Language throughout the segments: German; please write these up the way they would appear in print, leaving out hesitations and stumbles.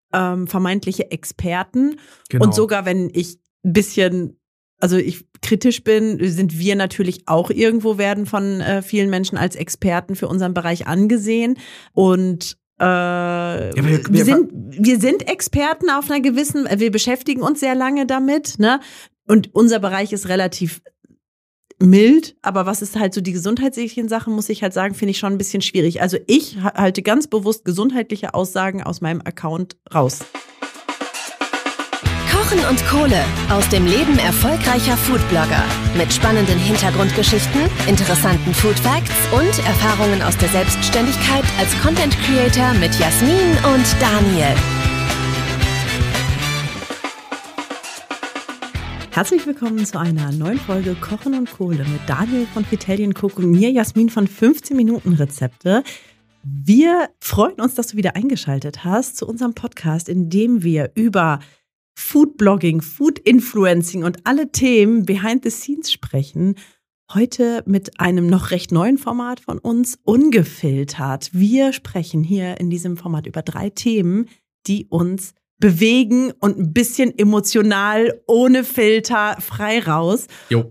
vermeintliche Experten. Genau. Und sogar wenn ich ein bisschen, also ich kritisch bin, sind wir natürlich auch irgendwo, werden von vielen Menschen als Experten für unseren Bereich angesehen. Und wir sind Experten auf einer gewissen, wir beschäftigen uns sehr lange damit, ne? Und unser Bereich ist relativ mild, aber was ist halt so die gesundheitlichen Sachen, muss ich halt sagen, finde ich schon ein bisschen schwierig. Also ich halte ganz bewusst gesundheitliche Aussagen aus meinem Account raus. Kochen und Kohle aus dem Leben erfolgreicher Foodblogger. Mit spannenden Hintergrundgeschichten, interessanten Foodfacts und Erfahrungen aus der Selbstständigkeit als Content Creator mit Jasmin und Daniel. Herzlich willkommen zu einer neuen Folge Kochen und Kohle mit Daniel von Fitalien Cook und mir, Jasmin von 15 Minuten Rezepte. Wir freuen uns, dass du wieder eingeschaltet hast zu unserem Podcast, in dem wir über Foodblogging, Food-Influencing und alle Themen behind the scenes sprechen. Heute mit einem noch recht neuen Format von uns, Ungefiltert. Wir sprechen hier in diesem Format über 3 Themen, die uns bewegen und ein bisschen emotional, ohne Filter, frei raus. Jo.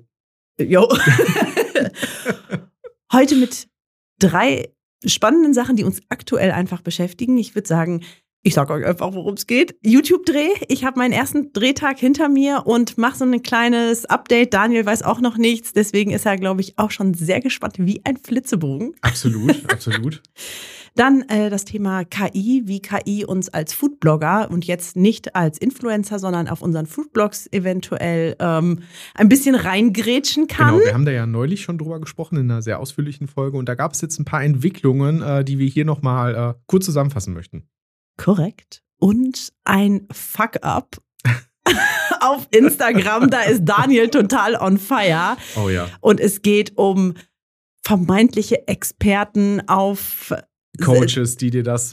Heute mit 3 spannenden Sachen, die uns aktuell einfach beschäftigen. Ich würde sagen, ich sage euch einfach, worum es geht. YouTube-Dreh. Ich habe meinen ersten Drehtag hinter mir und mache so ein kleines Update. Daniel weiß auch noch nichts, deswegen ist er, glaube ich, auch schon sehr gespannt, wie ein Flitzebogen. Absolut, absolut. Dann das Thema KI, wie KI uns als Foodblogger und jetzt nicht als Influencer, sondern auf unseren Foodblogs eventuell ein bisschen reingrätschen kann. Genau, wir haben da ja neulich schon drüber gesprochen in einer sehr ausführlichen Folge und da gab es jetzt ein paar Entwicklungen, die wir hier nochmal kurz zusammenfassen möchten. Korrekt. Und ein Fuck-up auf Instagram, da ist Daniel total on fire. Oh ja. Und es geht um vermeintliche Experten auf Coaches, die dir das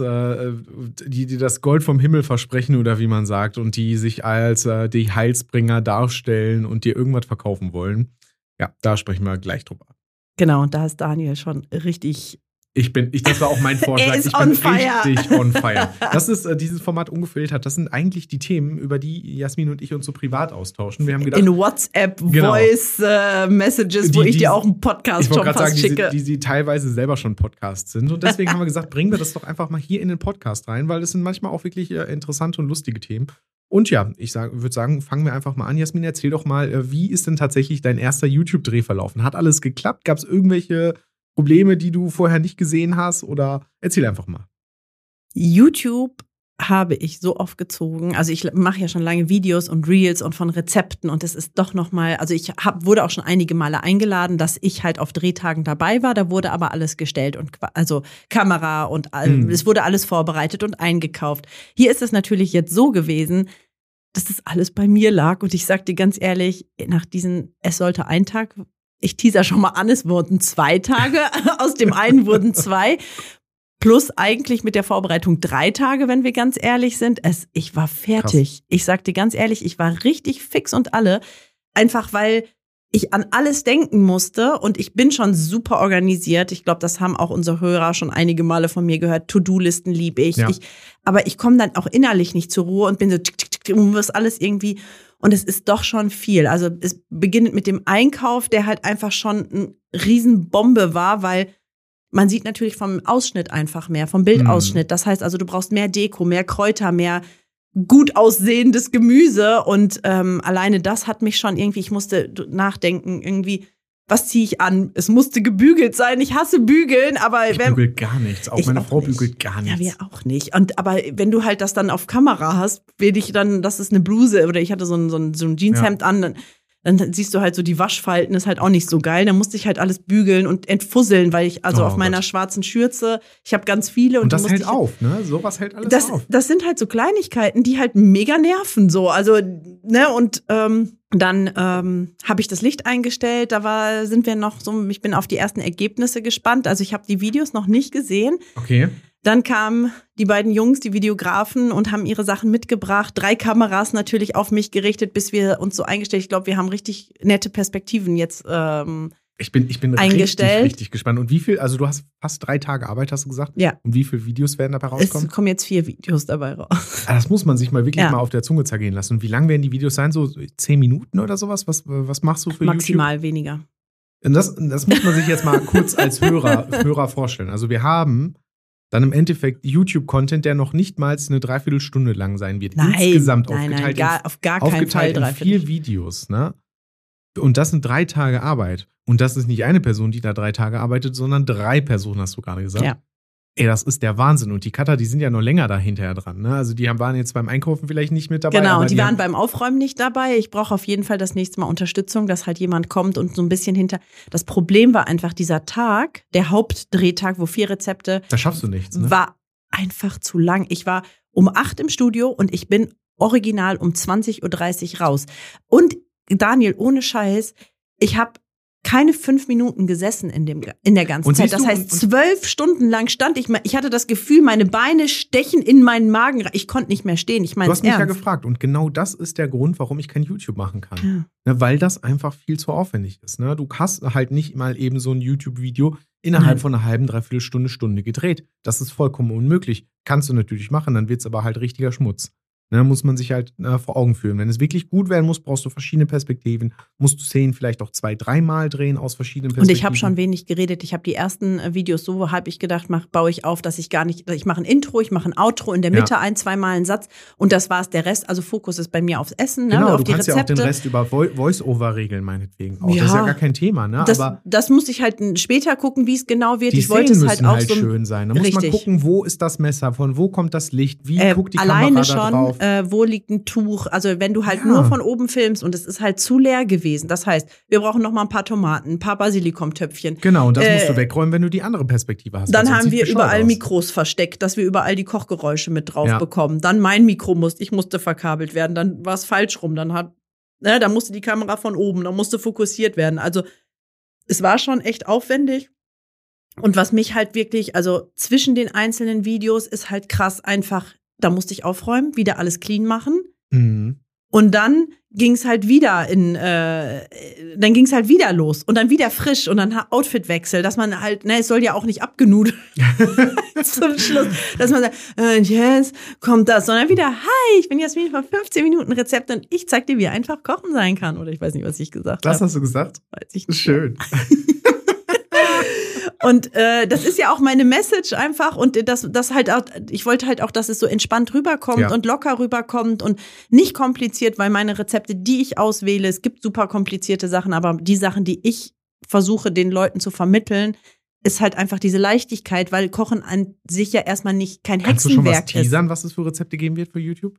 Gold vom Himmel versprechen oder wie man sagt und die sich als die Heilsbringer darstellen und dir irgendwas verkaufen wollen. Ja, da sprechen wir gleich drüber. Genau, da ist Daniel schon richtig. Das war auch mein Vorschlag. Ich bin on fire. Richtig on fire. Das ist dieses Format Ungefiltert. Das sind eigentlich die Themen, über die Jasmin und ich uns so privat austauschen. Wir haben gedacht, in WhatsApp, genau. Voice Messages, wo ich dir auch einen Podcast schon fast schicke. Die teilweise selber schon Podcasts sind. Und deswegen haben wir gesagt, bringen wir das doch einfach mal hier in den Podcast rein, weil es sind manchmal auch wirklich interessante und lustige Themen. Und ja, würde sagen, fangen wir einfach mal an. Jasmin, erzähl doch mal, wie ist denn tatsächlich dein erster YouTube-Dreh verlaufen? Hat alles geklappt? Gab es irgendwelche Probleme, die du vorher nicht gesehen hast? Oder erzähl einfach mal. YouTube habe ich so oft gezogen. Also ich mache ja schon lange Videos und Reels und von Rezepten und das ist doch nochmal, also ich wurde auch schon einige Male eingeladen, dass ich halt auf Drehtagen dabei war. Da wurde aber alles gestellt und also Kamera und es wurde alles vorbereitet und eingekauft. Hier ist es natürlich jetzt so gewesen, dass das alles bei mir lag und ich sag dir ganz ehrlich, es sollte ein Tag. Ich teaser schon mal an, es wurden 2 Tage, aus dem einen wurden 2, plus eigentlich mit der Vorbereitung 3 Tage, wenn wir ganz ehrlich sind. Ich war fertig. Krass. Ich sag dir ganz ehrlich, ich war richtig fix und alle, einfach weil ich an alles denken musste und ich bin schon super organisiert. Ich glaube, das haben auch unsere Hörer schon einige Male von mir gehört. To-Do-Listen liebe ich. Ja. Aber ich komme dann auch innerlich nicht zur Ruhe und bin so muss alles irgendwie. Und es ist doch schon viel. Also es beginnt mit dem Einkauf, der halt einfach schon eine Riesenbombe war, weil man sieht natürlich vom Ausschnitt einfach mehr, vom Bildausschnitt. Das heißt also, du brauchst mehr Deko, mehr Kräuter, mehr gut aussehendes Gemüse. Und alleine das hat mich schon irgendwie, ich musste nachdenken, irgendwie, was ziehe ich an? Es musste gebügelt sein. Ich hasse Bügeln, aber ich bügel gar nichts. Auch meine Frau bügelt gar nichts. Ja, wir auch nicht. Aber wenn du halt das dann auf Kamera hast, das ist eine Bluse oder ich hatte so ein Jeanshemd an, dann siehst du halt so die Waschfalten, ist halt auch nicht so geil. Dann musste ich halt alles bügeln und entfusseln, weil ich auf meiner schwarzen Schürze, ich habe ganz viele. Und das hält auf, ne? Sowas hält alles auf. Das sind halt so Kleinigkeiten, die halt mega nerven, so. Also, ne, und dann habe ich das Licht eingestellt, sind wir noch so, ich bin auf die ersten Ergebnisse gespannt. Also ich habe die Videos noch nicht gesehen. Okay. Dann kamen die beiden Jungs, die Videografen, und haben ihre Sachen mitgebracht. 3 Kameras natürlich auf mich gerichtet, bis wir uns so eingestellt. Ich glaube, wir haben richtig nette Perspektiven jetzt Ich bin richtig gespannt. Und wie viel, also du hast fast 3 Tage Arbeit, hast du gesagt? Ja. Und wie viele Videos werden dabei rauskommen? Es kommen jetzt 4 Videos dabei raus. Das muss man sich mal wirklich mal auf der Zunge zergehen lassen. Und wie lang werden die Videos sein? So 10 Minuten oder sowas? Was machst du für Maximal YouTube? weniger. Und das muss man sich jetzt mal kurz als Hörer vorstellen. Also wir haben dann im Endeffekt YouTube-Content, der noch nicht mal eine Dreiviertelstunde lang sein wird. Insgesamt aufgeteilt auf gar keinen Fall in 4 Videos, ne? Und das sind 3 Tage Arbeit. Und das ist nicht eine Person, die da 3 Tage arbeitet, sondern 3 Personen, hast du gerade gesagt. Ja. Ey, das ist der Wahnsinn. Und die Cutter, die sind ja noch länger da hinterher dran. Ne? Also die waren jetzt beim Einkaufen vielleicht nicht mit dabei. Genau, die waren beim Aufräumen nicht dabei. Ich brauche auf jeden Fall das nächste Mal Unterstützung, dass halt jemand kommt und so ein bisschen hinter. Das Problem war einfach dieser Tag, der Hauptdrehtag, wo 4 Rezepte. Da schaffst du nichts, ne? War einfach zu lang. Ich war um 8 im Studio und ich bin original um 20:30 Uhr raus. Und Daniel, ohne Scheiß, ich habe keine 5 Minuten gesessen in der ganzen Zeit. Das heißt, 12 Stunden lang stand ich. Ich hatte das Gefühl, meine Beine stechen in meinen Magen. Ich konnte nicht mehr stehen. Ich meine, du hast mich ja gefragt. Und genau das ist der Grund, warum ich kein YouTube machen kann. Ja. Ne, weil das einfach viel zu aufwendig ist. Ne? Du hast halt nicht mal eben so ein YouTube-Video innerhalb von einer halben, dreiviertel Stunde gedreht. Das ist vollkommen unmöglich. Kannst du natürlich machen, dann wird es aber halt richtiger Schmutz. Ne, muss man sich halt vor Augen führen. Wenn es wirklich gut werden muss, brauchst du verschiedene Perspektiven. Musst du Szenen vielleicht auch 2-3 Mal drehen aus verschiedenen Perspektiven. Und ich habe schon wenig geredet. Ich habe die ersten Videos so, habe ich gedacht, baue ich auf, dass ich gar nicht, ich mache ein Intro, ich mache ein Outro, in der Mitte 1-2 Mal einen Satz und das war's. Der Rest, also Fokus ist bei mir aufs Essen, ne, genau, auf du die kannst Rezepte. Ja auch den Rest über Voice-Over regeln, meinetwegen. Auch. Das ist ja gar kein Thema. Ne? Das muss ich halt später gucken, wie es genau wird. Die ich wollte Szenen es halt auch halt so schön sein. Da muss man gucken, wo ist das Messer, von wo kommt das Licht, wie guckt die alleine Kamera da drauf. Schon, wo liegt ein Tuch, also wenn du halt nur von oben filmst und es ist halt zu leer gewesen. Das heißt, wir brauchen noch mal ein paar Tomaten, ein paar Basilikumtöpfchen. Genau, und das musst du wegräumen, wenn du die andere Perspektive hast. Dann haben wir überall Mikros versteckt, dass wir überall die Kochgeräusche mit drauf bekommen. Dann mein Mikro musste verkabelt werden, dann war es falsch rum, dann musste die Kamera von oben, dann musste fokussiert werden. Also es war schon echt aufwendig. Und was mich halt wirklich, also zwischen den einzelnen Videos ist halt krass einfach, da musste ich aufräumen, wieder alles clean machen. Mhm. Und dann ging es halt wieder los und dann wieder frisch und dann Outfitwechsel, dass man halt, es soll ja auch nicht abgenudelt zum Schluss, dass man sagt, und jetzt kommt das, sondern wieder, hi, ich bin Jasmin von 15 Minuten Rezept und ich zeig dir, wie einfach Kochen sein kann. Oder ich weiß nicht, was ich gesagt habe. Was hast du gesagt? Weiß ich nicht. Schön. Und das ist ja auch meine Message einfach und das halt auch, ich wollte halt auch, dass es so entspannt rüberkommt und locker rüberkommt und nicht kompliziert, weil meine Rezepte, die ich auswähle, es gibt super komplizierte Sachen, aber die Sachen, die ich versuche, den Leuten zu vermitteln, ist halt einfach diese Leichtigkeit, weil Kochen an sich ja erstmal kein Hexenwerk ist. Kannst du schon was teasern, was es für Rezepte geben wird für YouTube?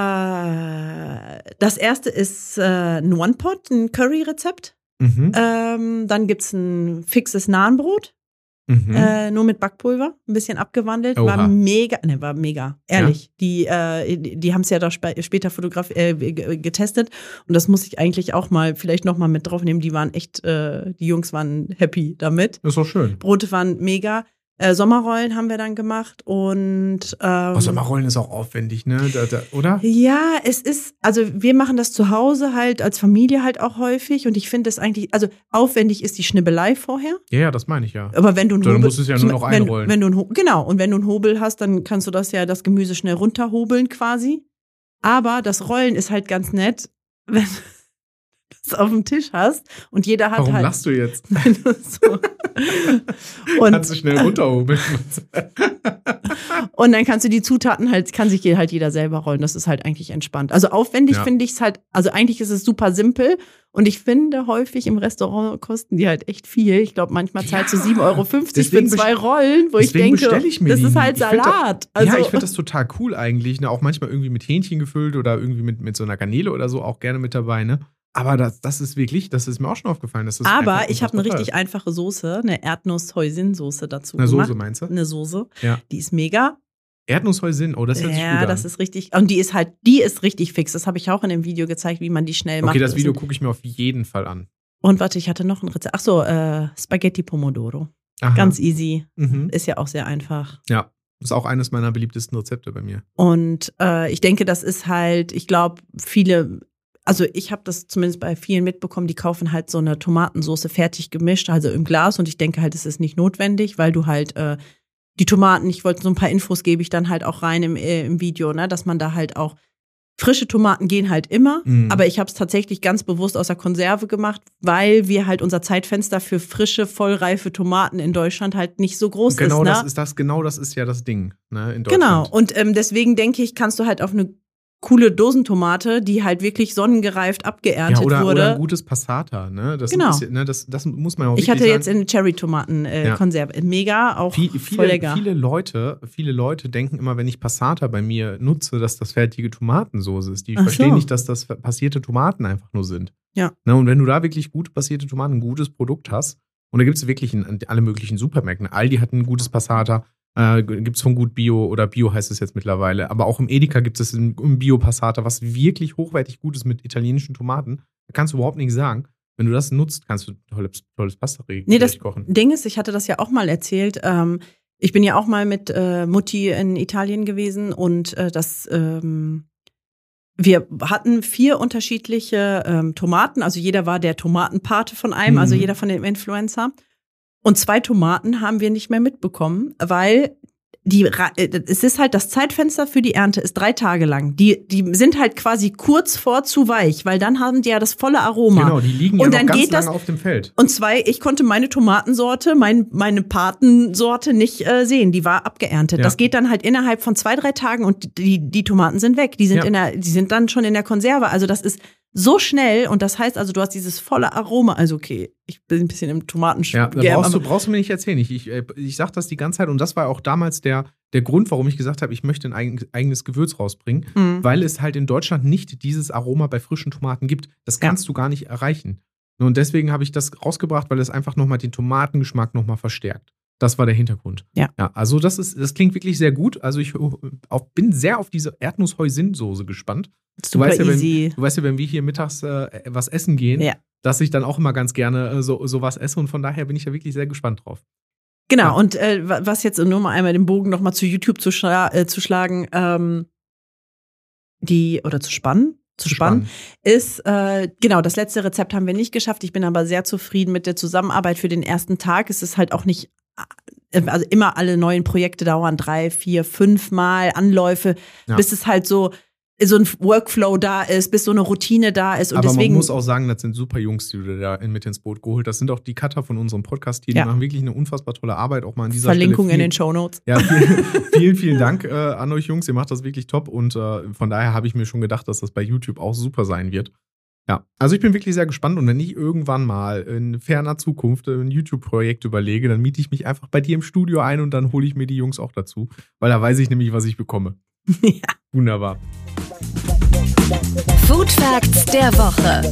Das erste ist ein One-Pot, ein Curry-Rezept. Mhm. Dann gibt's ein fixes Nahenbrot. Nur mit Backpulver, ein bisschen abgewandelt. Oha. War mega, ehrlich. Ja? Die haben es ja da später getestet und das muss ich eigentlich auch mal, vielleicht noch mal mit draufnehmen. Die waren echt, die Jungs waren happy damit. Das ist doch schön. Brote waren mega. Sommerrollen haben wir dann gemacht und Sommerrollen ist auch aufwendig, ne? Oder? Ja, es ist, also wir machen das zu Hause halt als Familie halt auch häufig und ich finde es eigentlich, also aufwendig ist die Schnibbelei vorher. Ja, das meine ich ja. Aber wenn du einen Hobel, musst du es ja nur noch einrollen. Genau, und wenn du einen Hobel hast, dann kannst du das Gemüse schnell runterhobeln quasi. Aber das Rollen ist halt ganz nett, wenn du das auf dem Tisch hast und jeder hat. Warum halt. Warum lachst du jetzt? So. Und kannst du schnell runterhobeln. Und dann kannst du die Zutaten kann sich halt jeder selber rollen. Das ist halt eigentlich entspannt. Also aufwendig finde ich es halt, also eigentlich ist es super simpel. Und ich finde, häufig im Restaurant kosten die halt echt viel. Ich glaube, manchmal zahlst du 7,50 € für 2 Rollen, wo ich denke, das ist halt Salat. Ich finde das total cool eigentlich. Ne? Auch manchmal irgendwie mit Hähnchen gefüllt oder irgendwie mit so einer Garnele oder so auch gerne mit dabei, ne? Aber das ist mir auch schon aufgefallen. Aber ich habe eine richtig einfache Soße, eine Erdnuss-Hoisin-Soße dazu gemacht. Eine Soße meinst du? Eine Soße, ja. Die ist mega. Erdnuss-Hoisin, oh, das hört sich gut an. Ja, das ist richtig, und die ist richtig fix. Das habe ich auch in dem Video gezeigt, wie man die schnell macht. Okay, das Video gucke ich mir auf jeden Fall an. Und warte, ich hatte noch ein Rezept. Achso, Spaghetti Pomodoro. Aha. Ganz easy. Mhm. Ist ja auch sehr einfach. Ja. Das ist auch eines meiner beliebtesten Rezepte bei mir. Und ich denke, das ist halt, ich glaube, viele also ich habe das zumindest bei vielen mitbekommen, die kaufen halt so eine Tomatensauce fertig gemischt, also im Glas. Und ich denke halt, es ist nicht notwendig, weil du halt die Tomaten, ich wollte so ein paar Infos gebe ich dann halt auch rein im Video, ne, dass man da halt auch frische Tomaten gehen halt immer, aber ich habe es tatsächlich ganz bewusst aus der Konserve gemacht, weil wir halt unser Zeitfenster für frische, vollreife Tomaten in Deutschland halt nicht so groß ist. Genau, Ne? das ist ja das Ding, ne, in Deutschland. Genau, und deswegen denke ich, kannst du halt auf eine coole Dosentomate, die halt wirklich sonnengereift abgeerntet wurde. Oder ein gutes Passata, ne? Das genau. Ist, ne, das muss man auch wirklich Ich hatte sagen. jetzt eine Cherry-Tomaten-Konserve. Mega, auch voll lecker. Viele Leute denken immer, wenn ich Passata bei mir nutze, dass das fertige Tomatensoße ist. Die verstehen nicht, dass das passierte Tomaten einfach nur sind. Ja. Ne, und wenn du da wirklich gute passierte Tomaten, ein gutes Produkt hast, und da gibt es wirklich in alle möglichen Supermärkten. Aldi hat ein gutes Passata, gibt es von Gut Bio oder Bio heißt es jetzt mittlerweile. Aber auch im Edeka gibt es ein Bio-Passata, was wirklich hochwertig gut ist mit italienischen Tomaten. Da kannst du überhaupt nichts sagen. Wenn du das nutzt, kannst du tolles Pasta kochen. Nee, das Ding ist, ich hatte das ja auch mal erzählt. Ich bin ja auch mal mit Mutti in Italien gewesen und wir hatten 4 unterschiedliche Tomaten. Also jeder war der Tomatenpate von einem, also jeder von dem Influencer. Und 2 Tomaten haben wir nicht mehr mitbekommen, weil es ist halt das Zeitfenster für die Ernte ist 3 Tage lang. Die sind halt quasi kurz vor zu weich, weil dann haben die ja das volle Aroma. Genau, die liegen und ja dann noch ganz geht lange auf dem Feld. Und 2, ich konnte meine Tomatensorte, meine Patensorte nicht sehen. Die war abgeerntet. Ja. Das geht dann halt innerhalb von 2-3 Tagen und die Tomaten sind weg. Die sind dann schon in der Konserve. Also das ist so schnell und das heißt also, du hast dieses volle Aroma. Also okay, ich bin ein bisschen im Tomatenschwärm. Ja, brauchst du mir nicht erzählen. Ich sag das die ganze Zeit und das war auch damals der Grund, warum ich gesagt habe, ich möchte ein eigenes Gewürz rausbringen, weil es halt in Deutschland nicht dieses Aroma bei frischen Tomaten gibt. Das kannst du gar nicht erreichen. Und deswegen habe ich das rausgebracht, weil es einfach nochmal den Tomatengeschmack nochmal verstärkt. Das war der Hintergrund. Ja, also das klingt wirklich sehr gut. Also ich bin sehr auf diese Erdnuss-Hoisin-Soße gespannt. Du weißt ja, wenn wir hier mittags was essen gehen, dass ich dann auch immer ganz gerne so was esse und von daher bin ich ja wirklich sehr gespannt drauf. Genau, und was jetzt nur mal einmal den Bogen nochmal zu YouTube zu schlagen, zu spannen, ist, genau, das letzte Rezept haben wir nicht geschafft. Ich bin aber sehr zufrieden mit der Zusammenarbeit für den ersten Tag. Es ist halt auch nicht, also immer alle neuen Projekte dauern 3, 4, 5 Mal Anläufe, bis es halt so ein Workflow da ist, bis so eine Routine da ist. Und aber deswegen, man muss auch sagen, das sind super Jungs, die du da mit ins Boot geholt. Das sind auch die Cutter von unserem Podcast hier. Die machen wirklich eine unfassbar tolle Arbeit. Auch mal an dieser Verlinkung Stelle. in den Shownotes. Ja, vielen Dank an euch Jungs. Ihr macht das wirklich top. Und von daher habe ich mir schon gedacht, dass das bei YouTube auch super sein wird. Ja, also ich bin wirklich sehr gespannt. Und wenn ich irgendwann mal in ferner Zukunft ein YouTube-Projekt überlege, dann miete ich mich einfach bei dir im Studio ein und dann hole ich mir die Jungs auch dazu. Weil da weiß ich nämlich, was ich bekomme. Ja. Wunderbar. Food Facts der Woche.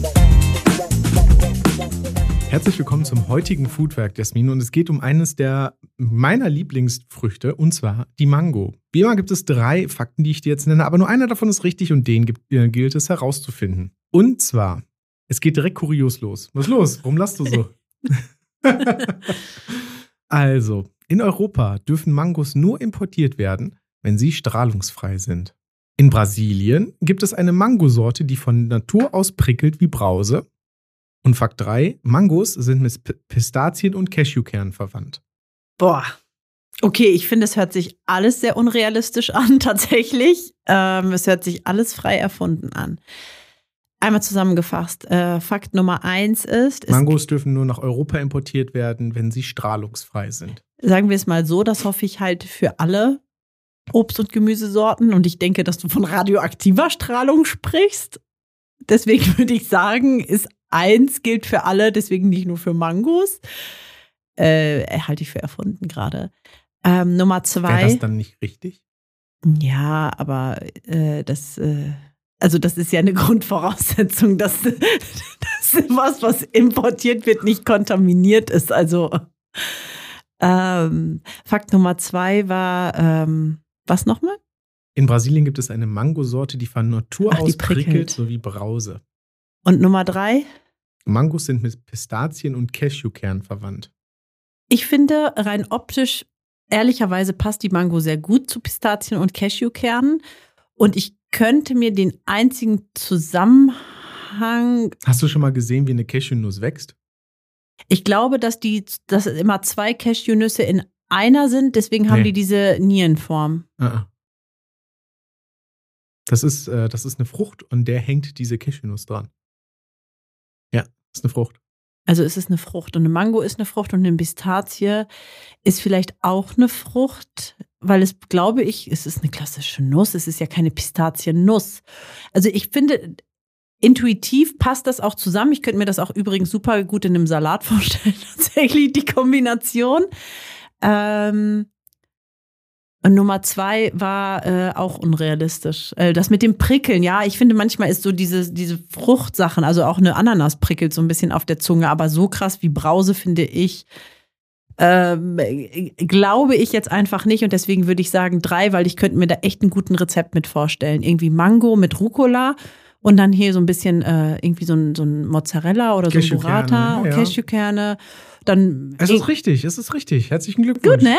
Herzlich willkommen zum heutigen Food Fact, Jasmin. Und es geht um eines meiner Lieblingsfrüchte, und zwar die Mango. Wie immer gibt es 3 Fakten, die ich dir jetzt nenne, aber nur einer davon ist richtig und den gilt es herauszufinden. Und zwar, es geht direkt kurios los. Was ist los? Warum lachst du so? Also, in Europa dürfen Mangos nur importiert werden, wenn sie strahlungsfrei sind. In Brasilien gibt es eine Mangosorte, die von Natur aus prickelt wie Brause. Und Fakt 3, Mangos sind mit Pistazien und Cashewkernen verwandt. Boah. Okay, ich finde, es hört sich alles sehr unrealistisch an, tatsächlich. Es hört sich alles frei erfunden an. Einmal zusammengefasst, Fakt Nummer 1 ist… Mangos dürfen nur nach Europa importiert werden, wenn sie strahlungsfrei sind. Sagen wir es mal so, das hoffe ich halt für alle Obst- und Gemüsesorten. Und ich denke, dass du von radioaktiver Strahlung sprichst. Deswegen würde ich sagen, 1 gilt für alle, deswegen nicht nur für Mangos. Halte ich für erfunden gerade. Nummer 2. Wäre das dann nicht richtig? Ja, aber das ist ja eine Grundvoraussetzung, dass was importiert wird, nicht kontaminiert ist. Also Fakt Nummer 2 war, was nochmal? In Brasilien gibt es eine Mangosorte, die von Natur aus prickelt, so wie Brause. Und Nummer 3? Mangos sind mit Pistazien und Cashewkernen verwandt. Ich finde, rein optisch, ehrlicherweise passt die Mango sehr gut zu Pistazien und Cashewkernen. Und ich könnte mir den einzigen Zusammenhang Zusammenhang. Hast du schon mal gesehen, wie eine Cashewnuss wächst? Ich glaube, dass immer 2 Cashewnüsse in einer sind, deswegen haben die diese Nierenform. Das ist eine Frucht, an der hängt diese Cashewnuss dran. Ja, das ist eine Frucht. Also es ist eine Frucht und eine Mango ist eine Frucht und eine Pistazie ist vielleicht auch eine Frucht, weil es, glaube ich, es ist eine klassische Nuss, es ist ja keine Pistaziennuss. Also ich finde, intuitiv passt das auch zusammen. Ich könnte mir das auch übrigens super gut in einem Salat vorstellen, tatsächlich die Kombination. Und Nummer 2 war auch unrealistisch. Das mit dem Prickeln, ja, ich finde manchmal ist so diese Fruchtsachen, also auch eine Ananas prickelt so ein bisschen auf der Zunge, aber so krass wie Brause finde ich, glaube ich jetzt einfach nicht und deswegen würde ich sagen 3, weil ich könnte mir da echt einen guten Rezept mit vorstellen. Irgendwie Mango mit Rucola und dann hier so ein bisschen irgendwie so ein Mozzarella oder so ein Burrata, Cashewkerne. Dann es ist richtig. Herzlichen Glückwunsch. Gut, ne?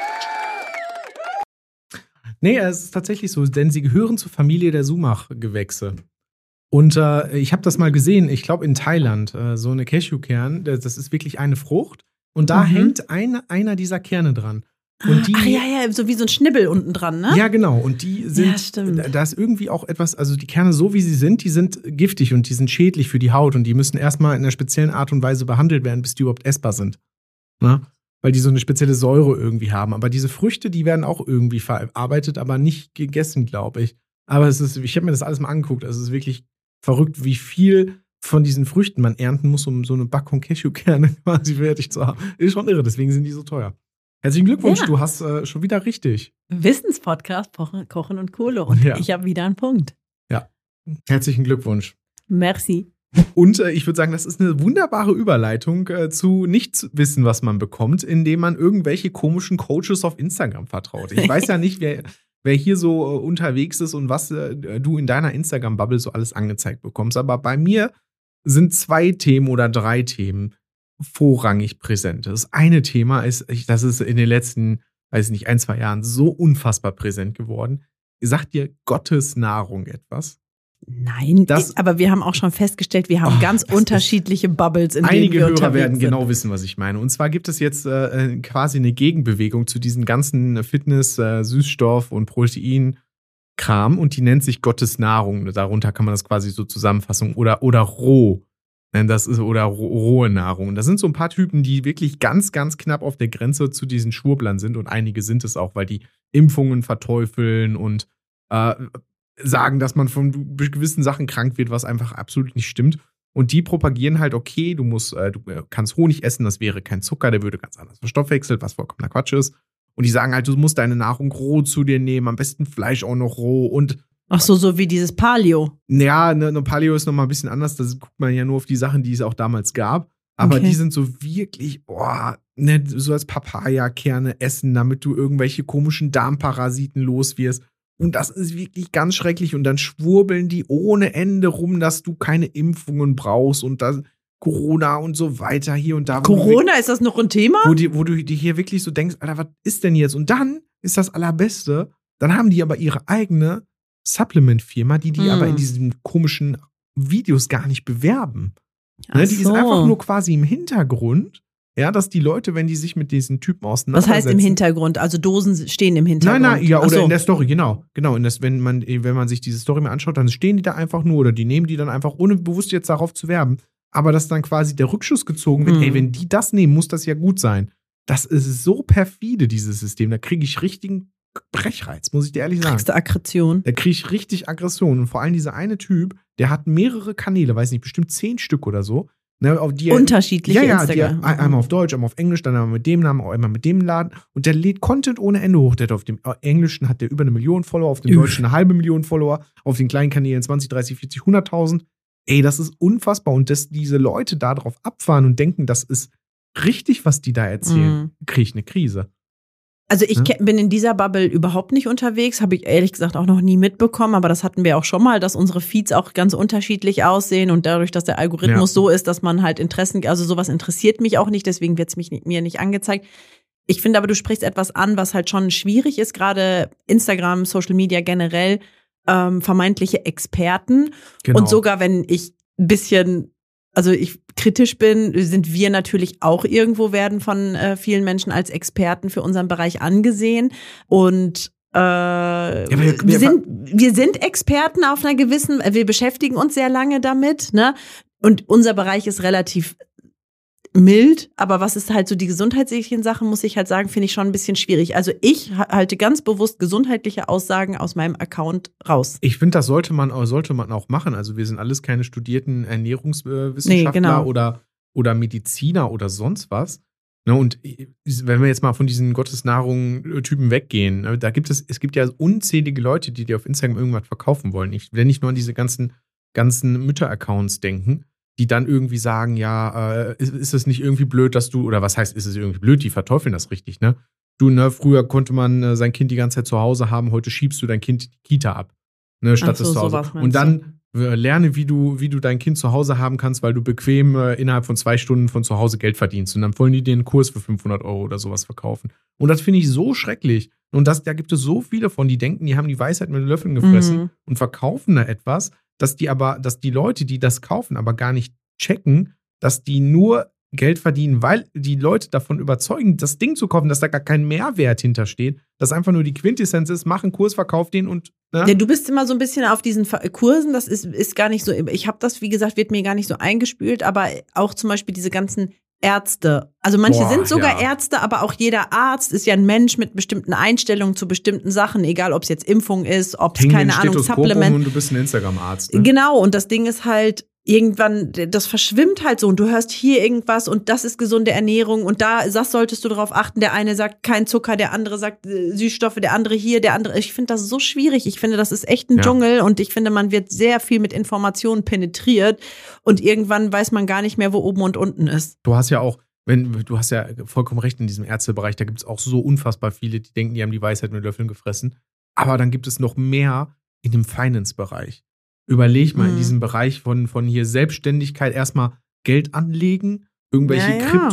Nee, es ist tatsächlich so, denn sie gehören zur Familie der Sumach-Gewächse. Und ich habe das mal gesehen, ich glaube in Thailand, so eine Cashewkern, das ist wirklich eine Frucht und da hängt einer dieser Kerne dran. Und die, so wie so ein Schnibbel unten dran, ne? Ja, genau. Und die sind, da ist irgendwie auch etwas, also die Kerne so wie sie sind, die sind giftig und die sind schädlich für die Haut und die müssen erstmal in einer speziellen Art und Weise behandelt werden, bis die überhaupt essbar sind. Na? Weil die so eine spezielle Säure irgendwie haben. Aber diese Früchte, die werden auch irgendwie verarbeitet, aber nicht gegessen, glaube ich. Aber ich habe mir das alles mal angeguckt. Also es ist wirklich verrückt, wie viel von diesen Früchten man ernten muss, um so eine Packung Cashewkerne quasi fertig zu haben. Ist schon irre, deswegen sind die so teuer. Herzlichen Glückwunsch, du hast schon wieder richtig. Wissenspodcast, Kochen und Kohle. Und ich habe wieder einen Punkt. Ja, herzlichen Glückwunsch. Merci. Und ich würde sagen, das ist eine wunderbare Überleitung zu Nichtwissen, was man bekommt, indem man irgendwelche komischen Coaches auf Instagram vertraut. Ich weiß ja nicht, wer hier so unterwegs ist und was du in deiner Instagram-Bubble so alles angezeigt bekommst. Aber bei mir sind 2 Themen oder 3 Themen vorrangig präsent. Das eine Thema ist, das ist in den letzten, 1-2 Jahren so unfassbar präsent geworden. Sagt dir Gottes Nahrung etwas? Nein, aber wir haben auch schon festgestellt, wir haben ganz unterschiedliche Bubbles, in denen wir einige unterwegs Hörer werden sind. genau wissen, was ich meine. Und zwar gibt es jetzt quasi eine Gegenbewegung zu diesen ganzen Fitness-, Süßstoff- und Protein-Kram und die nennt sich Gottes Nahrung. Darunter kann man das quasi so zusammenfassen. Oder roh. Oder rohe Nahrung. Das sind so ein paar Typen, die wirklich ganz, ganz knapp auf der Grenze zu diesen Schwurblern sind. Und einige sind es auch, weil die Impfungen verteufeln und sagen, dass man von gewissen Sachen krank wird, was einfach absolut nicht stimmt. Und die propagieren halt, okay, du kannst Honig essen, das wäre kein Zucker, der würde ganz anders verstoffwechselt, was vollkommener Quatsch ist. Und die sagen halt, du musst deine Nahrung roh zu dir nehmen, am besten Fleisch auch noch roh und Ach so wie dieses Paleo. Ja, ne, Paleo ist nochmal ein bisschen anders, da guckt man ja nur auf die Sachen, die es auch damals gab. Aber die sind so wirklich, so als Papaya-Kerne essen, damit du irgendwelche komischen Darmparasiten los wirst. Und das ist wirklich ganz schrecklich. Und dann schwurbeln die ohne Ende rum, dass du keine Impfungen brauchst und das Corona und so weiter hier und da. Corona, ist das noch ein Thema? Wo du dir hier wirklich so denkst, Alter, was ist denn jetzt? Und dann ist das Allerbeste, dann haben die aber ihre eigene Supplement-Firma, die aber in diesen komischen Videos gar nicht bewerben. Ne, die ist einfach nur quasi im Hintergrund. Ja, dass die Leute, wenn die sich mit diesen Typen auseinandersetzen. Was heißt im Hintergrund? Also Dosen stehen im Hintergrund? Nein, ja, oder in der Story, genau. Wenn man sich diese Story mal anschaut, dann stehen die da einfach nur oder die nehmen die dann einfach, ohne bewusst jetzt darauf zu werben. Aber dass dann quasi der Rückschuss gezogen wird, wenn die das nehmen, muss das ja gut sein. Das ist so perfide, dieses System. Da kriege ich richtigen Brechreiz, muss ich dir ehrlich sagen. Kriegst du Aggression? Da kriege ich richtig Aggression. Und vor allem dieser eine Typ, der hat mehrere Kanäle, weiß nicht, bestimmt 10 Stück oder so. Ne, auf die unterschiedliche Instagram. Einmal auf Deutsch, einmal auf Englisch, dann einmal mit dem Namen, einmal mit dem Laden. Und der lädt Content ohne Ende hoch. Der hat auf dem Englischen hat der über 1 Million Follower, auf dem Deutschen 500.000 Follower, auf den kleinen Kanälen 20, 30, 40, 100.000. Ey, das ist unfassbar. Und dass diese Leute da drauf abfahren und denken, das ist richtig, was die da erzählen, kriege ich eine Krise. Also ich bin in dieser Bubble überhaupt nicht unterwegs, habe ich ehrlich gesagt auch noch nie mitbekommen, aber das hatten wir auch schon mal, dass unsere Feeds auch ganz unterschiedlich aussehen und dadurch, dass der Algorithmus so ist, dass man halt also sowas interessiert mich auch nicht, deswegen wird es mir nicht angezeigt. Ich finde aber, du sprichst etwas an, was halt schon schwierig ist, gerade Instagram, Social Media generell, vermeintliche Experten. Genau. Und sogar wenn ich bisschen, also ich kritisch bin, sind wir natürlich auch irgendwo, werden von vielen Menschen als Experten für unseren Bereich angesehen. Und wir sind Experten auf einer gewissen, wir beschäftigen uns sehr lange damit, ne? Und unser Bereich ist relativ mild, aber was ist halt so die gesundheitlichen Sachen, muss ich halt sagen, finde ich schon ein bisschen schwierig. Also ich halte ganz bewusst gesundheitliche Aussagen aus meinem Account raus. Ich finde, das sollte man auch machen. Also wir sind alles keine studierten Ernährungswissenschaftler oder Mediziner oder sonst was. Ne, und wenn wir jetzt mal von diesen Gottesnahrung-Typen weggehen, ne, es gibt ja unzählige Leute, die dir auf Instagram irgendwas verkaufen wollen. Ich will nicht nur an diese ganzen Mütter-Accounts denken, die dann irgendwie sagen, ja, ist es nicht irgendwie blöd, dass du, oder was heißt, ist es irgendwie blöd, die verteufeln das richtig, ne? Du, ne, früher konnte man sein Kind die ganze Zeit zu Hause haben, heute schiebst du dein Kind die Kita ab, ne, statt es zu Hause. Und dann lerne, wie du dein Kind zu Hause haben kannst, weil du bequem innerhalb von 2 Stunden von zu Hause Geld verdienst. Und dann wollen die dir einen Kurs für 500 € oder sowas verkaufen. Und das finde ich so schrecklich. Und da gibt es so viele von, die denken, die haben die Weisheit mit Löffeln gefressen und verkaufen da etwas, dass die Leute, die das kaufen, aber gar nicht checken, dass die nur Geld verdienen, weil die Leute davon überzeugen, das Ding zu kaufen, dass da gar kein Mehrwert hintersteht, dass einfach nur die Quintessenz ist, mach einen Kurs, verkauf den und ne? Ja, du bist immer so ein bisschen auf diesen Kursen, das ist gar nicht so, ich habe das, wie gesagt, wird mir gar nicht so eingespült, aber auch zum Beispiel diese ganzen Ärzte, also manche sind sogar Ärzte, aber auch jeder Arzt ist ja ein Mensch mit bestimmten Einstellungen zu bestimmten Sachen, egal ob es jetzt Impfung ist, ob es keine Ahnung, Supplement. Und du bist ein Instagram-Arzt. Ne? Genau, und das Ding ist halt, irgendwann, das verschwimmt halt so und du hörst hier irgendwas und das ist gesunde Ernährung und das solltest du darauf achten. Der eine sagt kein Zucker, der andere sagt Süßstoffe, der andere hier, der andere. Ich finde das so schwierig. Ich finde, das ist echt ein Dschungel und ich finde, man wird sehr viel mit Informationen penetriert und irgendwann weiß man gar nicht mehr, wo oben und unten ist. Du hast ja vollkommen recht in diesem Ärztebereich, da gibt es auch so unfassbar viele, die denken, die haben die Weisheit mit Löffeln gefressen. Aber dann gibt es noch mehr in dem Finance-Bereich. Überleg mal in diesem Bereich von hier Selbstständigkeit erstmal Geld anlegen. Irgendwelche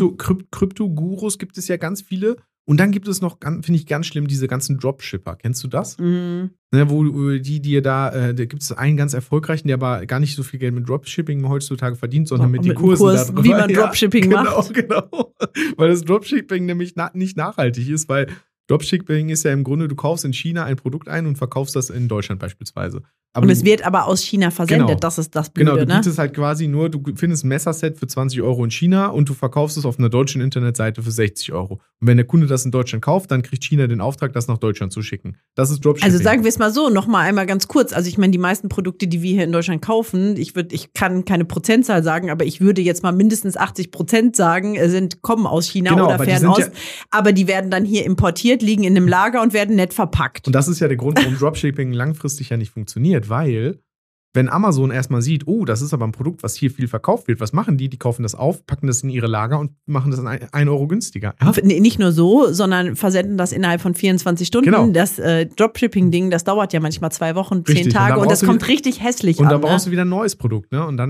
Krypto-Gurus gibt es ja ganz viele. Und dann gibt es noch, finde ich ganz schlimm, diese ganzen Dropshipper. Kennst du das? Ne, wo die dir da gibt es einen ganz erfolgreichen, der aber gar nicht so viel Geld mit Dropshipping heutzutage verdient, sondern mit den Kursen da drüber. Wie man Dropshipping macht. Genau. Weil das Dropshipping nämlich nicht nachhaltig ist, weil Dropshipping ist ja im Grunde, du kaufst in China ein Produkt ein und verkaufst das in Deutschland beispielsweise. Aber es wird aber aus China versendet, genau. Das ist das Blöde, Genau, du bietest halt quasi nur, du findest ein Messerset für 20 € in China und du verkaufst es auf einer deutschen Internetseite für 60 €. Und wenn der Kunde das in Deutschland kauft, dann kriegt China den Auftrag, das nach Deutschland zu schicken. Das ist Dropshipping. Also sagen wir es mal so, nochmal einmal ganz kurz. Also ich meine, die meisten Produkte, die wir hier in Deutschland kaufen, ich kann keine Prozentzahl sagen, aber ich würde jetzt mal mindestens 80% sagen, kommen aus China oder Fernost. Aber die werden dann hier importiert, liegen in einem Lager und werden nett verpackt. Und das ist ja der Grund, warum Dropshipping langfristig ja nicht funktioniert, weil wenn Amazon erstmal sieht, oh, das ist aber ein Produkt, was hier viel verkauft wird, was machen die? Die kaufen das auf, packen das in ihre Lager und machen das 1 € günstiger. Ja? Nicht nur so, sondern versenden das innerhalb von 24 Stunden. Genau. Das Dropshipping-Ding, das dauert ja manchmal 2 Wochen, 10 Tage und das kommt richtig hässlich an. Und da brauchst du wieder ein neues Produkt, ne? Und dann,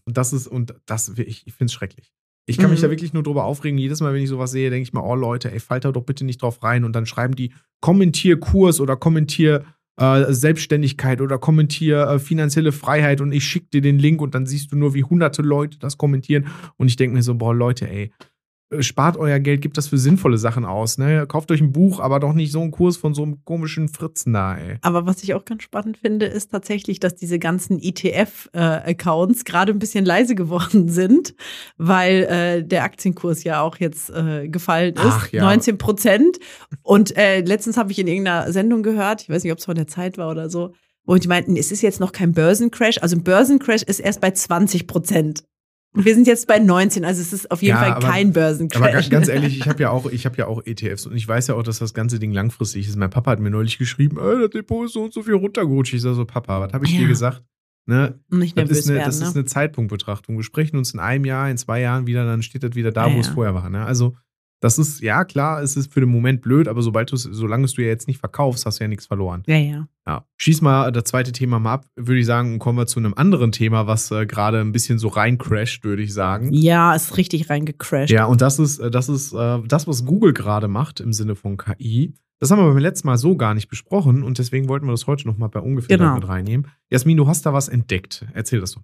ich finde es schrecklich. Ich kann mich da wirklich nur drüber aufregen. Jedes Mal, wenn ich sowas sehe, denke ich mir, oh Leute, ey, fallt da doch bitte nicht drauf rein. Und dann schreiben die, kommentier Kurs oder kommentier Selbstständigkeit oder kommentier finanzielle Freiheit und ich schicke dir den Link und dann siehst du nur, wie hunderte Leute das kommentieren. Und ich denke mir so, boah, Leute, ey, spart euer Geld, gebt das für sinnvolle Sachen aus. Ne? Kauft euch ein Buch, aber doch nicht so einen Kurs von so einem komischen Fritzen da, ey. Aber was ich auch ganz spannend finde, ist tatsächlich, dass diese ganzen ETF-Accounts gerade ein bisschen leise geworden sind, weil der Aktienkurs ja auch jetzt gefallen ist. Ach, ja. 19%. Und letztens habe ich in irgendeiner Sendung gehört, ich weiß nicht, ob es von der Zeit war oder so, wo die meinten, es ist jetzt noch kein Börsencrash. Also ein Börsencrash ist erst bei 20%. Und wir sind jetzt bei 19, also es ist auf jeden Fall kein Börsencrash. Aber ganz ehrlich, ich habe ja auch ETFs und ich weiß ja auch, dass das ganze Ding langfristig ist. Mein Papa hat mir neulich geschrieben, das Depot ist so und so viel runtergerutscht. Ich sage so, Papa, was habe ich dir gesagt? Ne? Nicht nervös werden, das ist eine Zeitpunktbetrachtung. Wir sprechen uns in einem Jahr, in 2 Jahren wieder, dann steht das wieder da, wo es vorher war. Ne? Also das ist, ja klar, es ist für den Moment blöd, aber solange du ja jetzt nicht verkaufst, hast du ja nichts verloren. Ja. Schieß mal das zweite Thema mal ab, würde ich sagen, und kommen wir zu einem anderen Thema, was gerade ein bisschen so reincrasht, würde ich sagen. Ja, ist richtig reingecrasht. Ja, und das ist das, was Google gerade macht im Sinne von KI. Das haben wir beim letzten Mal so gar nicht besprochen und deswegen wollten wir das heute nochmal bei ungefähr mit reinnehmen. Jasmin, du hast da was entdeckt. Erzähl das doch mal.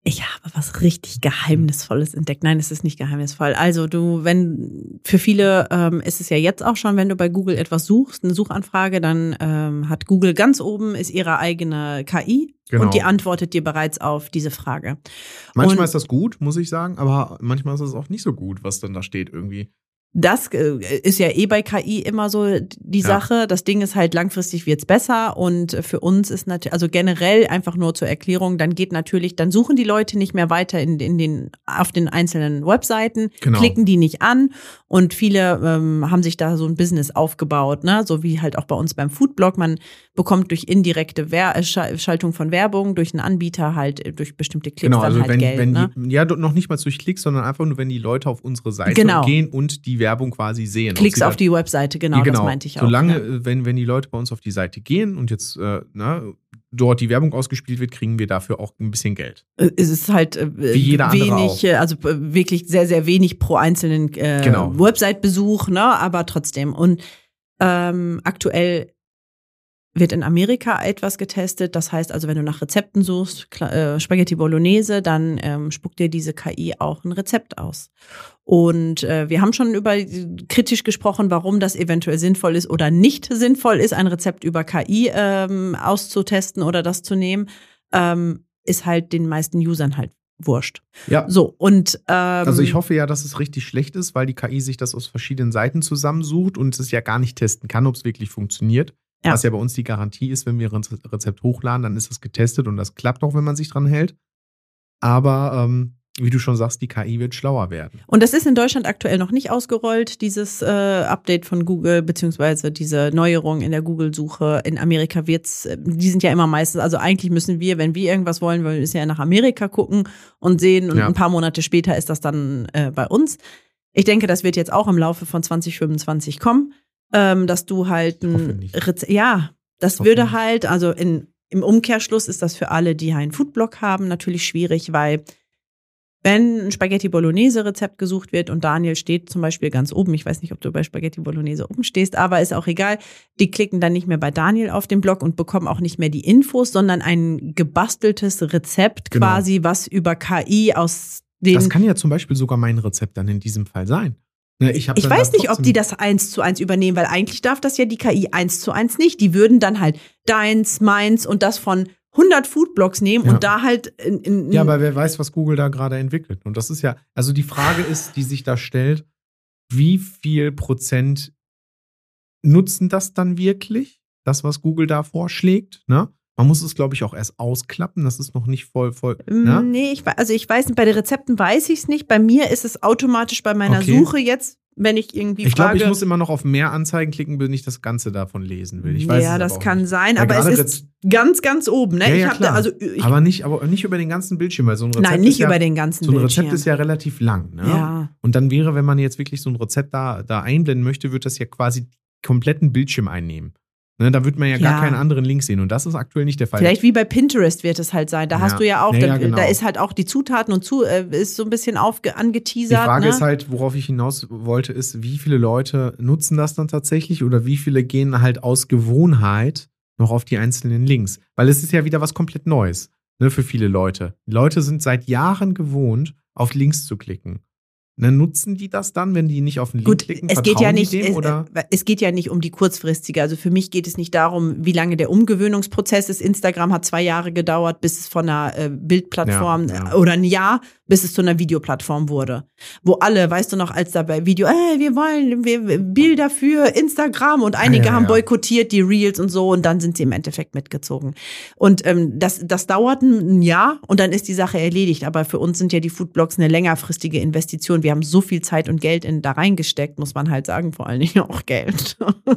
Ich habe was richtig Geheimnisvolles entdeckt. Nein, es ist nicht geheimnisvoll. Also für viele ist es ja jetzt auch schon, wenn du bei Google etwas suchst, eine Suchanfrage, dann hat Google ganz oben ist ihre eigene KI und die antwortet dir bereits auf diese Frage. Manchmal ist das gut, muss ich sagen, aber manchmal ist es auch nicht so gut, was dann da steht irgendwie. Das ist ja bei KI immer so die Sache. Das Ding ist halt, langfristig wird's besser und für uns ist natürlich, also generell einfach nur zur Erklärung, dann suchen die Leute nicht mehr weiter auf den einzelnen Webseiten, klicken die nicht an und viele haben sich da so ein Business aufgebaut, ne? So wie halt auch bei uns beim Foodblog. Man bekommt durch indirekte Schaltung von Werbung, durch einen Anbieter halt, durch bestimmte Klicks dann halt Geld. Noch nicht mal durch Klicks, sondern einfach nur, wenn die Leute auf unsere Seite gehen und die Werbung quasi sehen. Klicks auf die Webseite, das meinte ich auch. Solange, wenn die Leute bei uns auf die Seite gehen und jetzt dort die Werbung ausgespielt wird, kriegen wir dafür auch ein bisschen Geld. Es ist halt wie jeder wenig, andere auch. Also wirklich sehr, sehr wenig pro einzelnen Website-Besuch, ne? Aber trotzdem. Und aktuell wird in Amerika etwas getestet. Das heißt also, wenn du nach Rezepten suchst, Spaghetti Bolognese, dann spuckt dir diese KI auch ein Rezept aus. Und wir haben schon kritisch gesprochen, warum das eventuell sinnvoll ist oder nicht sinnvoll ist, ein Rezept über KI auszutesten oder das zu nehmen, ist halt den meisten Usern halt wurscht. Ja. So, und also ich hoffe ja, dass es richtig schlecht ist, weil die KI sich das aus verschiedenen Seiten zusammensucht und es ja gar nicht testen kann, ob es wirklich funktioniert. Ja. Was ja bei uns die Garantie ist, wenn wir ein Rezept hochladen, dann ist das getestet und das klappt auch, wenn man sich dran hält. Aber wie du schon sagst, die KI wird schlauer werden. Und das ist in Deutschland aktuell noch nicht ausgerollt, dieses Update von Google, beziehungsweise diese Neuerung in der Google-Suche. In Amerika die sind ja immer meistens, also eigentlich müssen wir, wenn wir irgendwas wollen, ist ja nach Amerika gucken und sehen und ein paar Monate später ist das dann bei uns. Ich denke, das wird jetzt auch im Laufe von 2025 kommen. Dass du halt würde halt, also im Umkehrschluss ist das für alle, die einen Foodblog haben, natürlich schwierig, weil wenn ein Spaghetti Bolognese Rezept gesucht wird und Daniel steht zum Beispiel ganz oben, ich weiß nicht, ob du bei Spaghetti Bolognese oben stehst, aber ist auch egal, die klicken dann nicht mehr bei Daniel auf den Blog und bekommen auch nicht mehr die Infos, sondern ein gebasteltes Rezept quasi, was über KI Das kann ja zum Beispiel sogar mein Rezept dann in diesem Fall sein. Ich weiß nicht, ob die das 1:1 übernehmen, weil eigentlich darf das ja die KI 1:1 nicht. Die würden dann halt deins, meins und das von 100 Foodblogs nehmen und da halt Ja, aber wer weiß, was Google da gerade entwickelt. Und das ist ja, also die Frage ist, die sich da stellt, wie viel Prozent nutzen das dann wirklich? Das, was Google da vorschlägt, ne? Man muss es, glaube ich, auch erst ausklappen. Das ist noch nicht voll. Ne? Nee, ich weiß nicht, bei den Rezepten weiß ich es nicht. Bei mir ist es automatisch bei meiner Suche jetzt, wenn ich irgendwie Ich glaube, ich muss immer noch auf mehr Anzeigen klicken, bis ich das Ganze davon lesen will. Ich weiß das kann nicht sein, aber es ist ganz, ganz oben. Ne? Ja, klar. Aber nicht über den ganzen Bildschirm, weil so ein Rezept Nein, nicht über den ganzen Bildschirm. So ein Rezept ist ja relativ lang. Ne? Ja. Und dann wäre, wenn man jetzt wirklich so ein Rezept da einblenden möchte, wird das ja quasi kompletten Bildschirm einnehmen. Ne, da wird man ja gar keinen anderen Link sehen und das ist aktuell nicht der Fall. Vielleicht wie bei Pinterest wird es halt sein. Da hast du ja auch, da ist halt auch die Zutaten und ist so ein bisschen angeteasert. Die Frage ist halt, worauf ich hinaus wollte, ist, wie viele Leute nutzen das dann tatsächlich oder wie viele gehen halt aus Gewohnheit noch auf die einzelnen Links? Weil es ist ja wieder was komplett Neues, ne, für viele Leute. Die Leute sind seit Jahren gewohnt, auf Links zu klicken. Dann nutzen die das dann, wenn die nicht auf den Link klicken? Es geht ja nicht um die kurzfristige. Also für mich geht es nicht darum, wie lange der Umgewöhnungsprozess ist. Instagram hat 2 Jahre gedauert, bis es von einer Bildplattform oder ein Jahr, bis es zu einer Videoplattform wurde. Wo alle, weißt du noch, als da bei Video, wir wollen Bilder für Instagram und einige haben boykottiert, die Reels und so und dann sind sie im Endeffekt mitgezogen. Und das dauert ein Jahr und dann ist die Sache erledigt. Aber für uns sind ja die Foodblogs eine längerfristige Investition. Wir haben so viel Zeit und Geld da reingesteckt, muss man halt sagen, vor allen Dingen auch Geld.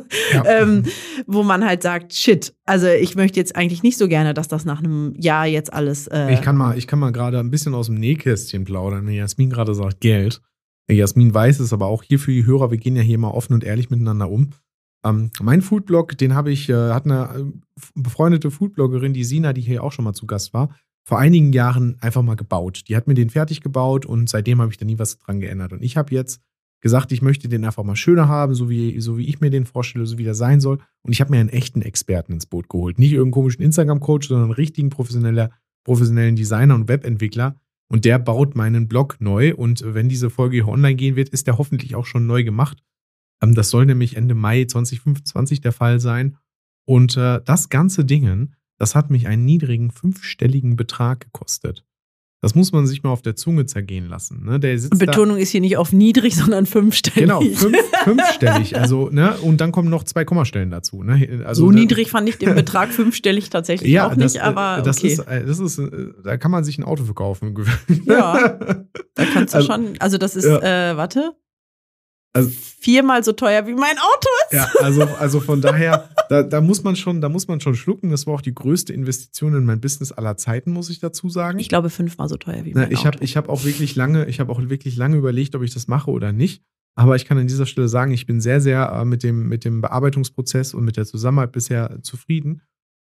Wo man halt sagt, shit, also ich möchte jetzt eigentlich nicht so gerne, dass das nach einem Jahr jetzt alles Ich kann mal gerade ein bisschen aus dem Nähkästchen plaudern, wenn Jasmin gerade sagt Geld. Jasmin weiß es, aber auch hier für die Hörer, wir gehen ja hier mal offen und ehrlich miteinander um. Mein Foodblog, den habe ich, hat eine befreundete Foodbloggerin, die Sina, die hier auch schon mal zu Gast war, vor einigen Jahren einfach mal gebaut. Die hat mir den fertig gebaut und seitdem habe ich da nie was dran geändert. Und ich habe jetzt gesagt, ich möchte den einfach mal schöner haben, so wie ich mir den vorstelle, so wie der sein soll. Und ich habe mir einen echten Experten ins Boot geholt. Nicht irgendeinen komischen Instagram-Coach, sondern einen richtigen professioneller professionellen Designer und Webentwickler und der baut meinen Blog neu und wenn diese Folge hier online gehen wird, ist der hoffentlich auch schon neu gemacht. Das soll nämlich Ende Mai 2025 der Fall sein und das ganze Ding, das hat mich einen niedrigen 5-stelligen Betrag gekostet. Das muss man sich mal auf der Zunge zergehen lassen. Ne? Der sitzt Betonung ist hier nicht auf niedrig, sondern 5-stellig. Genau, 5-stellig. Also, ne? Und dann kommen noch 2 Kommastellen dazu. Ne? Also, so niedrig fand ich den Betrag 5-stellig tatsächlich auch nicht, aber das okay. ist, da kann man sich ein Auto verkaufen. Ja, da kannst du schon, also das ist, warte. Also 4-mal so teuer wie mein Auto ist. Ja, also von daher, da muss man schon schlucken. Das war auch die größte Investition in mein Business aller Zeiten, muss ich dazu sagen. Ich glaube 5-mal so teuer wie mein Auto. Ich habe auch wirklich lange überlegt, ob ich das mache oder nicht. Aber ich kann an dieser Stelle sagen, ich bin sehr, sehr mit dem Bearbeitungsprozess und mit der Zusammenarbeit bisher zufrieden.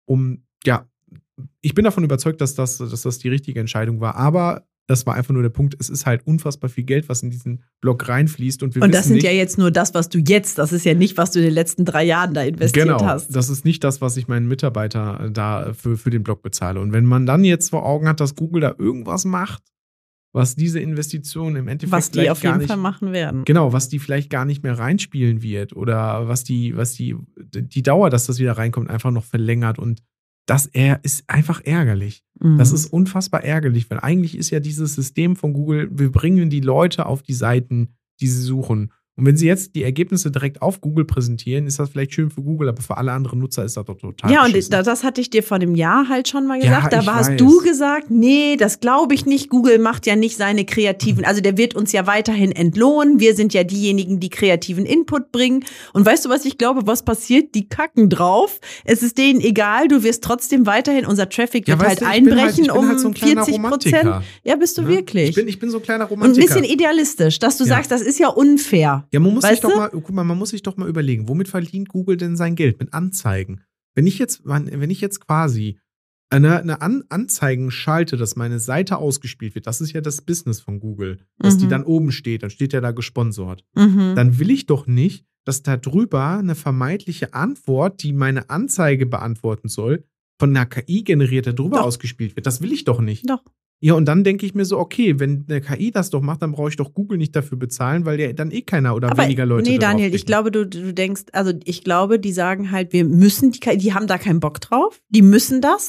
Ich bin davon überzeugt, dass das die richtige Entscheidung war. Aber das war einfach nur der Punkt, es ist halt unfassbar viel Geld, was in diesen Blog reinfließt. Und das sind ja jetzt nur das ist ja nicht, was du in den letzten 3 Jahren da investiert hast. Genau, das ist nicht das, was ich meinen Mitarbeiter da für den Blog bezahle. Und wenn man dann jetzt vor Augen hat, dass Google da irgendwas macht, was diese Investition im Endeffekt was die auf jeden Fall machen werden. Genau, was die vielleicht gar nicht mehr reinspielen wird oder was die Dauer, dass das wieder reinkommt, einfach noch verlängert und das ist einfach ärgerlich. Mhm. Das ist unfassbar ärgerlich, weil eigentlich ist ja dieses System von Google, wir bringen die Leute auf die Seiten, die sie suchen. Und wenn sie jetzt die Ergebnisse direkt auf Google präsentieren, ist das vielleicht schön für Google, aber für alle anderen Nutzer ist das doch total Ja, beschissen. Und das hatte ich dir vor einem Jahr halt schon mal gesagt. Da hast du gesagt, nee, das glaube ich nicht. Google macht ja nicht seine kreativen, also der wird uns ja weiterhin entlohnen. Wir sind ja diejenigen, die kreativen Input bringen. Und weißt du, was ich glaube, was passiert? Die kacken drauf. Es ist denen egal, du wirst trotzdem weiterhin, unser Traffic wird halt einbrechen ich bin halt so ein 40%. Ja, bist du wirklich. Ich bin so ein kleiner Romantiker. Und ein bisschen idealistisch, dass du sagst, das ist ja unfair. Ja, man muss sich doch mal überlegen, womit verdient Google denn sein Geld? Mit Anzeigen. Wenn ich jetzt quasi eine Anzeigen schalte, dass meine Seite ausgespielt wird, das ist ja das Business von Google, dass die dann oben steht, dann steht ja da gesponsert. Dann will ich doch nicht, dass da drüber eine vermeintliche Antwort, die meine Anzeige beantworten soll, von einer KI generiert darüber ausgespielt wird. Das will ich doch nicht. Doch. Ja, und dann denke ich mir so, okay, wenn eine KI das doch macht, dann brauche ich doch Google nicht dafür bezahlen, weil ja dann keiner oder weniger Leute. Nee, Daniel, ich glaube, du denkst, also ich glaube, die sagen halt, wir müssen die haben da keinen Bock drauf. Die müssen das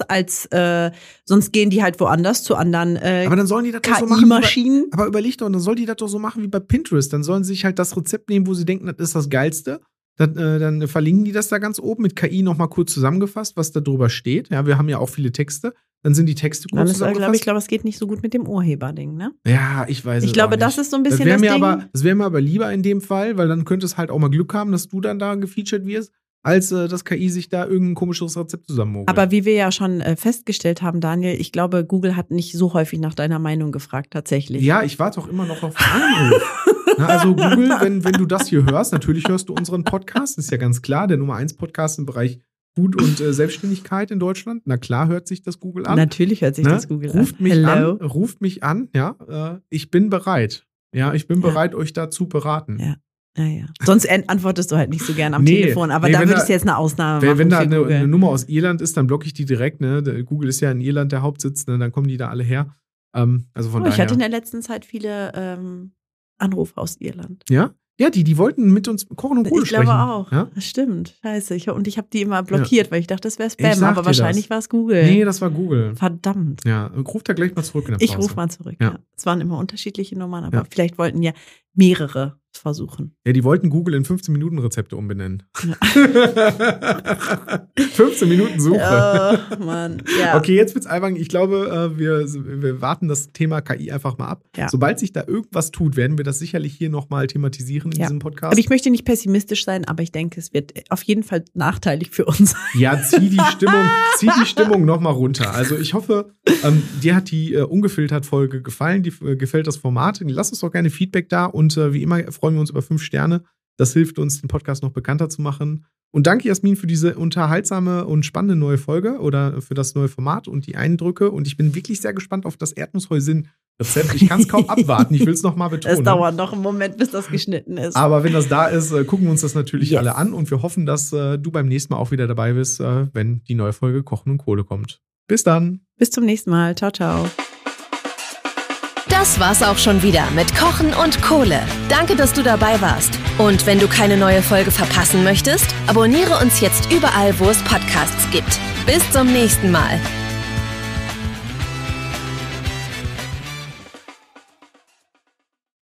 sonst gehen die halt woanders zu anderen aber dann sollen die das KI-Maschinen. So machen, aber überleg doch, dann soll die das doch so machen wie bei Pinterest. Dann sollen sie sich halt das Rezept nehmen, wo sie denken, das ist das Geilste. Dann verlinken die das da ganz oben mit KI nochmal kurz zusammengefasst, was da drüber steht. Ja, wir haben ja auch viele Texte. Dann sind die Texte kurz zusammengefasst. Ich glaube, es geht nicht so gut mit dem Urheberding, ne? Ja, ich weiß es Ich glaube, auch nicht. das ist so ein bisschen das Ding. Das wäre mir aber lieber in dem Fall, weil dann könnte es halt auch mal Glück haben, dass du dann da gefeatured wirst, als dass KI sich da irgendein komisches Rezept zusammenmogelt. Aber wie wir ja schon festgestellt haben, Daniel, ich glaube, Google hat nicht so häufig nach deiner Meinung gefragt, tatsächlich. Ja, ich warte auch immer noch auf Anruf. Also Google, wenn du das hier hörst, natürlich hörst du unseren Podcast, ist ja ganz klar, der Nummer 1 Podcast im Bereich Food und Selbstständigkeit in Deutschland. Na klar hört sich das Google an. Natürlich hört sich das Google an. Ruft mich an, ja. Ich bin bereit. Ja, ich bin bereit, euch da zu beraten. Ja. Sonst antwortest du halt nicht so gern am Telefon, aber da würdest du jetzt eine Ausnahme machen. Wenn da eine Nummer aus Irland ist, dann blocke ich die direkt. Ne? Google ist ja in Irland der Hauptsitz, ne? Dann kommen die da alle her. Also von daher. Ich hatte in der letzten Zeit viele Anrufe aus Irland. Ja? Ja, die wollten mit uns Kochen und Kohle sprechen. Ich glaube auch. Ja? Das stimmt. Scheiße. Und ich habe die immer blockiert, weil ich dachte, das wäre Spam. Aber wahrscheinlich war es Google. Nee, das war Google. Verdammt. Ja, ruf da gleich mal zurück in der Pause. Ich rufe mal zurück, ja. Es waren immer unterschiedliche Nummern, aber vielleicht wollten ja mehrere versuchen. Ja, die wollten Google in 15-Minuten-Rezepte umbenennen. Ja. 15 Minuten Suche. Oh, Mann. Ja. Okay, jetzt wird's albern. Ich glaube, wir warten das Thema KI einfach mal ab. Ja. Sobald sich da irgendwas tut, werden wir das sicherlich hier nochmal thematisieren in diesem Podcast. Aber ich möchte nicht pessimistisch sein, aber ich denke, es wird auf jeden Fall nachteilig für uns. Ja, zieh die Stimmung nochmal runter. Also ich hoffe, dir hat die Ungefiltert-Folge gefallen, dir gefällt das Format. Lass uns doch gerne Feedback da und wie immer freuen wir uns über 5 Sterne. Das hilft uns, den Podcast noch bekannter zu machen. Und danke, Jasmin, für diese unterhaltsame und spannende neue Folge oder für das neue Format und die Eindrücke. Und ich bin wirklich sehr gespannt auf das Erdnussreusin-Rezept. Ich kann es kaum abwarten. Ich will es nochmal betonen. Es dauert noch einen Moment, bis das geschnitten ist. Aber wenn das da ist, gucken wir uns das natürlich alle an. Und wir hoffen, dass du beim nächsten Mal auch wieder dabei bist, wenn die neue Folge Kochen und Kohle kommt. Bis dann. Bis zum nächsten Mal. Ciao, ciao. Das war's auch schon wieder mit Kochen und Kohle. Danke, dass du dabei warst. Und wenn du keine neue Folge verpassen möchtest, abonniere uns jetzt überall, wo es Podcasts gibt. Bis zum nächsten Mal.